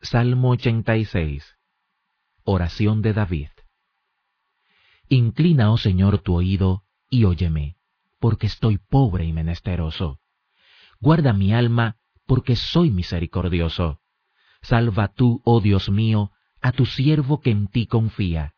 Salmo 86. Oración de David. Inclina, oh Señor, tu oído, y óyeme, porque estoy pobre y menesteroso. Guarda mi alma, porque soy misericordioso. Salva tú, oh Dios mío, a tu siervo que en ti confía.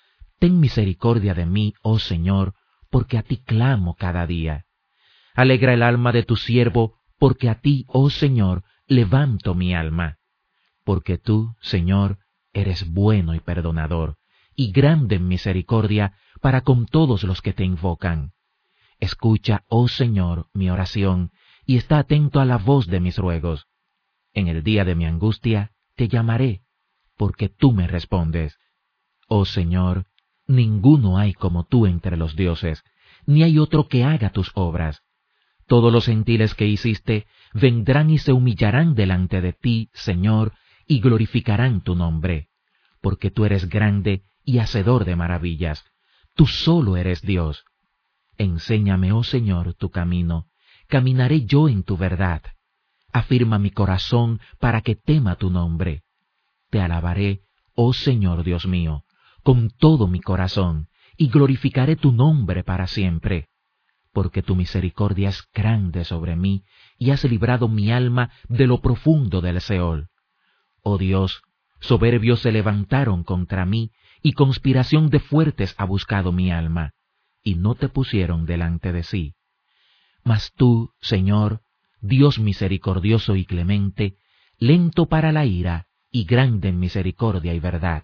Ten misericordia de mí, oh Señor, porque a ti clamo cada día. Alegra el alma de tu siervo, porque a ti, oh Señor, levanto mi alma. Porque tú, Señor, eres bueno y perdonador, y grande en misericordia para con todos los que te invocan. Escucha, oh Señor, mi oración, y está atento a la voz de mis ruegos. En el día de mi angustia te llamaré, porque tú me respondes. Oh Señor, ninguno hay como tú entre los dioses, ni hay otro que haga tus obras. Todos los gentiles que hiciste vendrán y se humillarán delante de ti, Señor, y glorificarán tu nombre, porque tú eres grande y hacedor de maravillas. Tú solo eres Dios. Enséñame, oh Señor, tu camino. Caminaré yo en tu verdad. Afirma mi corazón para que tema tu nombre. Te alabaré, oh Señor Dios mío, con todo mi corazón, y glorificaré tu nombre para siempre. Porque tu misericordia es grande sobre mí, y has librado mi alma de lo profundo del Seol. Oh Dios, soberbios se levantaron contra mí, y conspiración de fuertes ha buscado mi alma, y no te pusieron delante de sí. Mas tú, Señor, Dios misericordioso y clemente, lento para la ira, y grande en misericordia y verdad.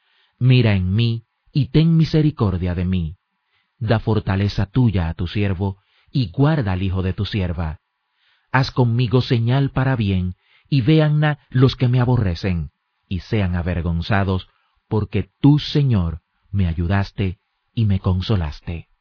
Mira en mí, y ten misericordia de mí. Da fortaleza tuya a tu siervo, y guarda al hijo de tu sierva. Haz conmigo señal para bien, y véanla los que me aborrecen, y sean avergonzados, porque tú, Señor, me ayudaste y me consolaste.